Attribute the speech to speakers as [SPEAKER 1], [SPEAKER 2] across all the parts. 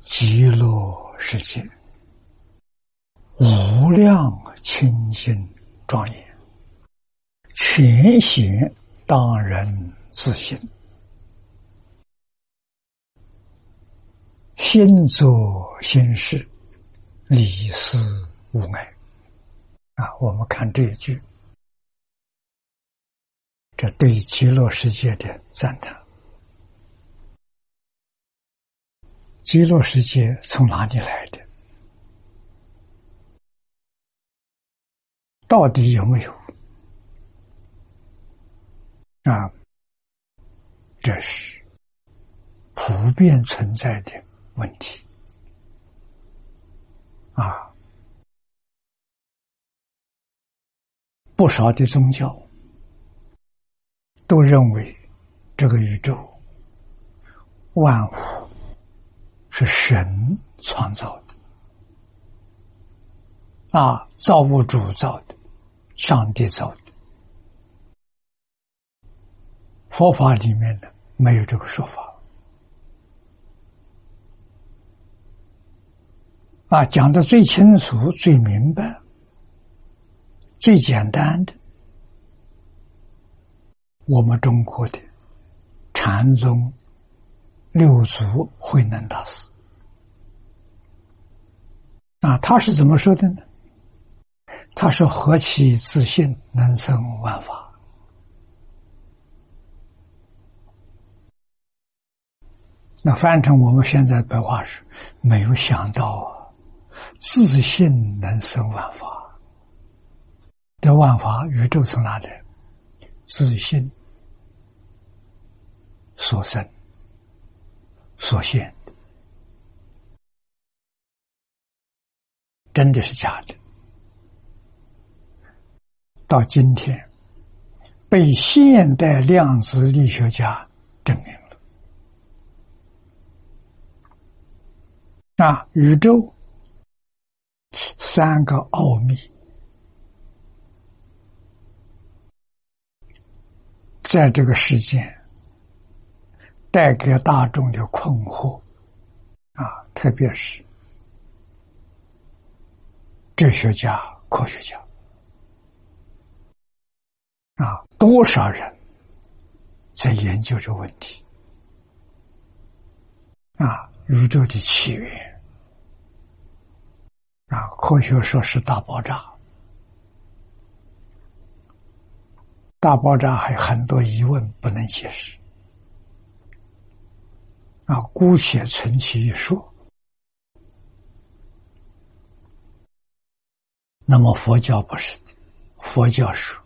[SPEAKER 1] 极乐世界，无量清净庄严，全显当人自性，心作心事，理思无碍。我们看这一句，这对极乐世界的赞叹。极乐世界从哪里来的？到底有没有？这是普遍存在的问题。不少的宗教都认为这个宇宙万物是神创造的，造物主造的，上帝造的。佛法里面呢，没有这个说法。讲得最清楚、最明白、最简单的，我们中国的禅宗六祖慧能大师。他是怎么说的呢？他说：何其自性，能生万法。那翻成我们现在白话是：没有想到自性能生万法。这万法宇宙从哪里？自性所生所现的，真的是假的？到今天被现代量子力学家证明了。宇宙三个奥秘，在这个世间带给大众的困惑，特别是哲学家、科学家，多少人在研究这个问题，宇宙的起源，科学说是大爆炸，大爆炸还有很多疑问不能解释，姑且存其一说。那么佛教不是的，佛教说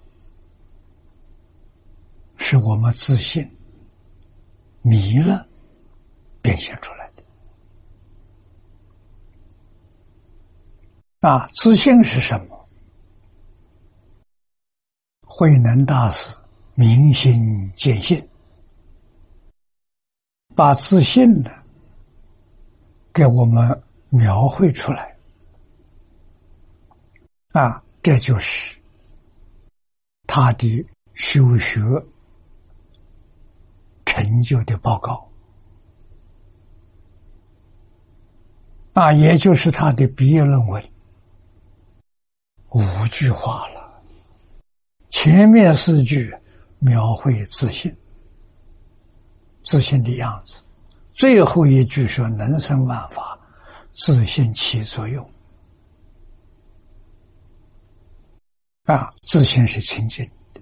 [SPEAKER 1] 是我们自信迷了变现出来的。自信是什么？慧能大师明心见性，把自信呢给我们描绘出来。这就是他的修学成就的报告，也就是他的毕业论文5句话了。前面4句描绘自信，自信的样子，最后一句说能生万法，自信起作用。自信是清净的，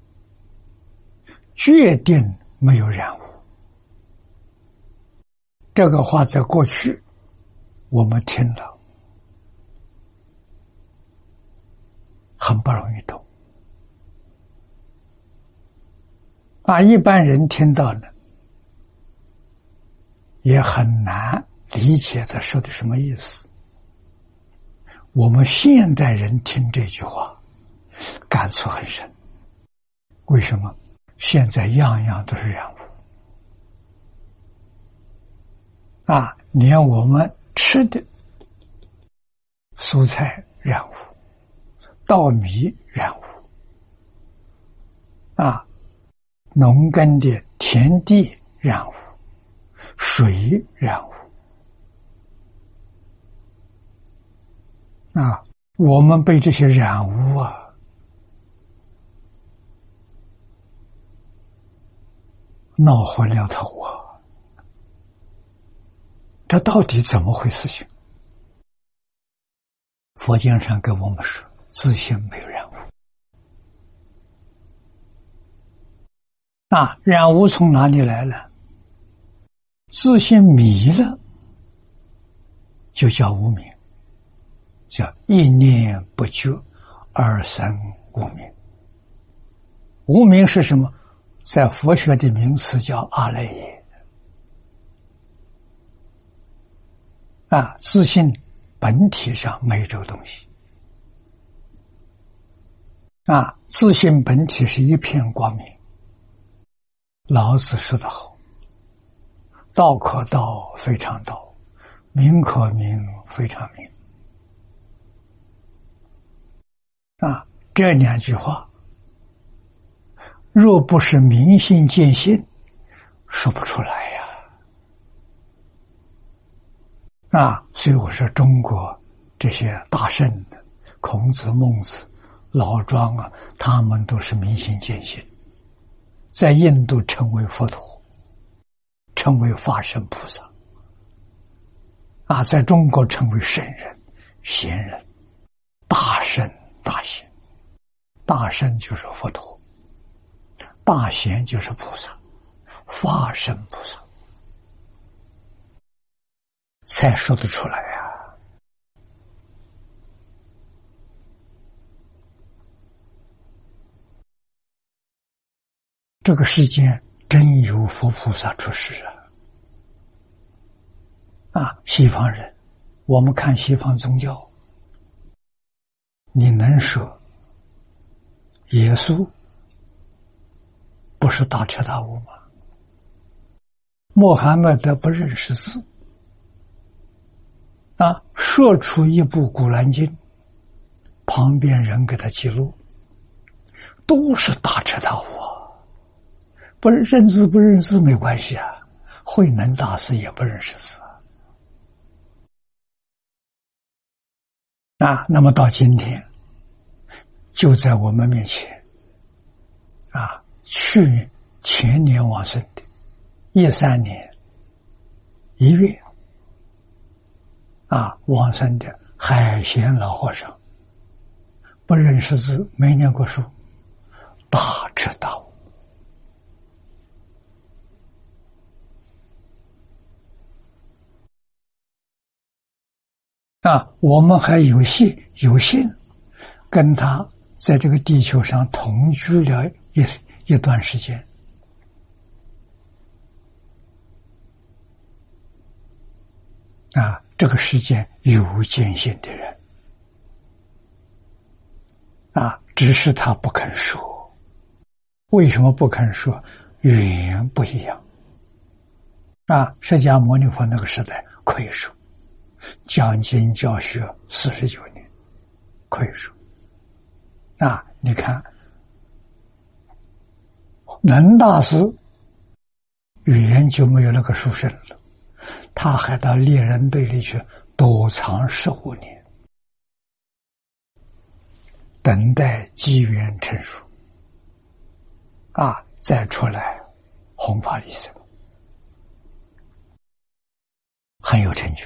[SPEAKER 1] 决定没有染污。这个话在过去我们听了很不容易懂，一般人听到呢也很难理解他说的什么意思。我们现代人听这句话感触很深。为什么？现在样样都是染污，连我们吃的蔬菜染污，稻米染污，农耕的田地染污，水染污， 啊，我们被这些染污闹昏了头这到底怎么回事情？佛经上跟我们说，自性没有染污。染污从哪里来了？自性迷了，就叫无明，叫一念不觉而生无明。无明是什么？在佛学的名词叫阿赖耶。自性本体上没这个东西。自性本体是一片光明。老子说得好，道可道非常道，名可名非常名。这两句话若不是明心见性，说不出来所以我说中国这些大圣的孔子、孟子、老庄他们都是明心见性，在印度成为佛陀，成为法身菩萨在中国成为圣人、贤人、大圣、大贤。大圣就是佛陀，大贤就是菩萨，法身菩萨才说得出来这个世间真有佛菩萨出世西方人，我们看西方宗教，你能说耶稣不是大彻大悟吗？穆罕默德不认识字说出一部古兰经，旁边人给他记录，都是大彻大悟不认字不认字没关系慧能大师也不认识字那么到今天就在我们面前前年往生的13年1月往生的海贤老和尚，不认识字，没念过书，大彻大悟我们还有幸跟他在这个地球上同居了一段时间这个世间有见性的人只是他不肯说。为什么不肯说？语言不一样释迦牟尼佛那个时代可以说，讲经教学49年可以说你看能大师语言就没有那个殊胜了，他还到猎人队里去躲藏15年，等待机缘成熟再出来弘法利生，很有成就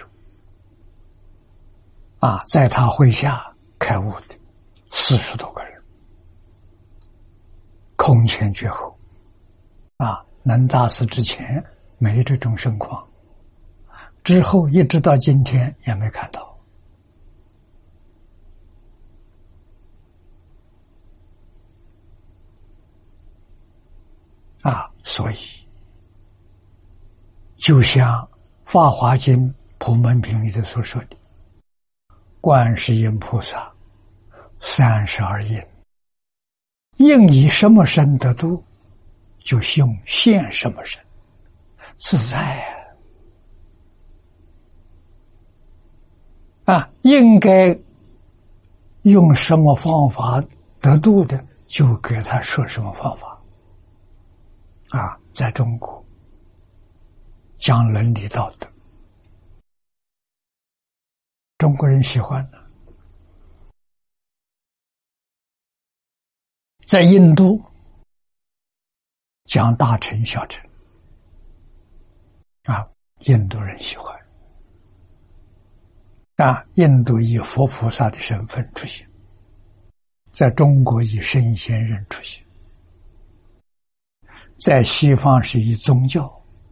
[SPEAKER 1] 在他麾下开悟的40多个人，空前绝后能大师之前没这种盛况，之后一直到今天也没看到所以就像《法华经·普门品》里头所说的，观世音菩萨32应，应以什么身得度，就用现什么身，自在应该用什么方法得度的，就给他说什么方法在中国讲伦理道德，中国人喜欢在印度讲大乘小乘啊，印度人喜欢啊，印度以佛菩萨的身份出现，在中国以圣贤人出现，在西方是以宗教，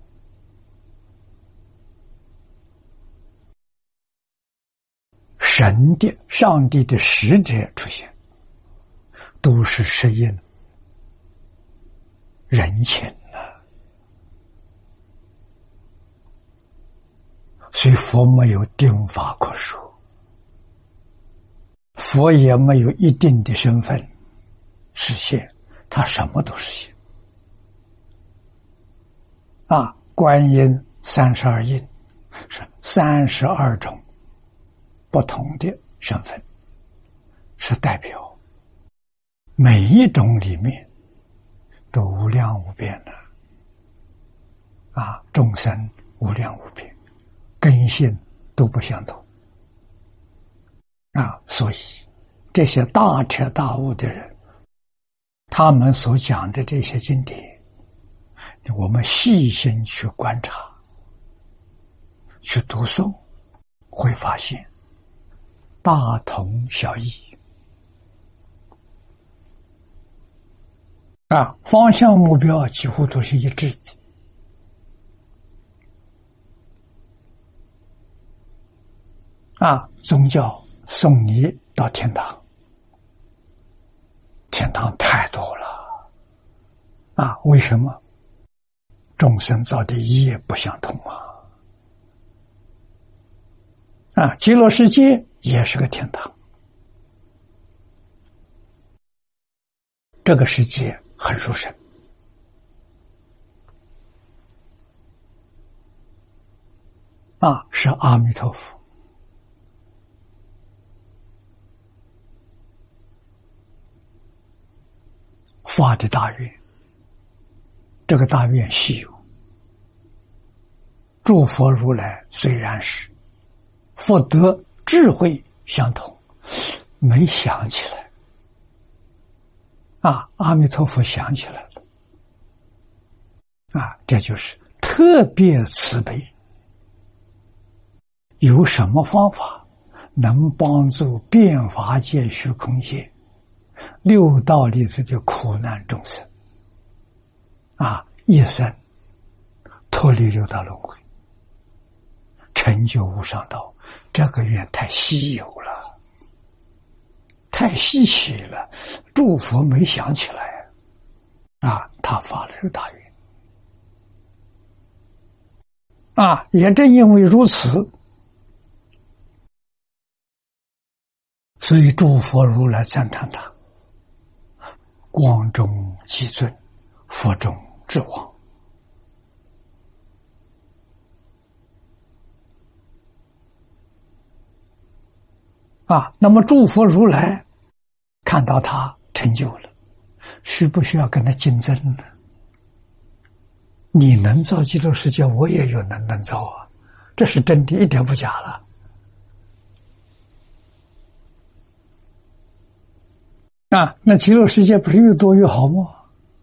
[SPEAKER 1] 神的上帝的使者出现，都是适应人情啊。所以佛没有定法可说，佛也没有一定的身份实现，他什么都实现啊。观音32印是32种不同的身份，是代表每一种里面都无量无边的啊，众生无量无边，根性都不相同啊。所以这些大彻大悟的人，他们所讲的这些经典，我们细心去观察去读诵，会发现大同小异啊，方向目标几乎都是一致的啊。宗教送你到天堂，天堂太多了啊，为什么？众生造的业不相同啊，极乐世界也是个天堂，这个世界很殊胜啊，是阿弥陀佛发的大愿，这个大愿稀有，诸佛如来虽然是福德智慧相同，没想起来啊，阿弥陀佛想起来了啊，这就是特别慈悲。有什么方法能帮助变法界虚空界六道里头的苦难众生啊，一生脱离六道轮回，成就无上道，这个愿太稀有了，太稀奇了，诸佛没想起来啊，他发了这个大愿啊，也正因为如此，所以诸佛如来赞叹他光中极尊，佛中至王啊。那么诸佛如来看到他成就了，需不需要跟他竞争呢？你能造极乐世界，我也有能造啊，这是真的，一点不假了啊。那极乐世界不是越多越好吗？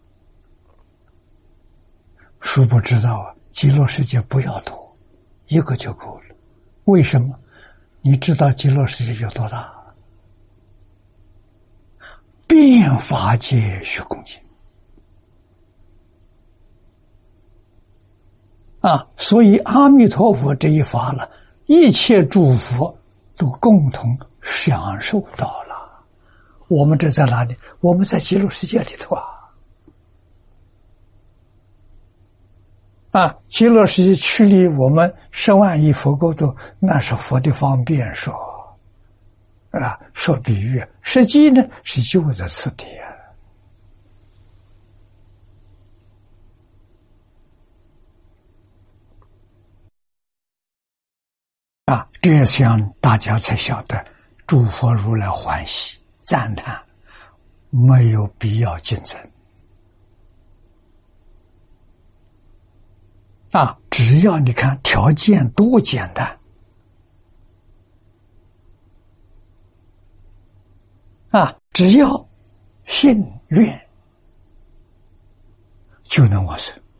[SPEAKER 1] 殊不知道啊，极乐世界不要多，一个就够了。为什么？你知道极乐世界有多大？遍法界虚空界啊，所以阿弥陀佛这一法了，一切诸佛都共同享受到了。我们这在哪里？我们在极乐世界里头啊，极乐世界距离我们10万亿佛国土，那是佛的方便说啊，说比喻，实际呢是就在此地啊，这样大家才晓得诸佛如来欢喜赞叹，没有必要竞争啊，只要你看条件多简单啊，只要信愿就能往生。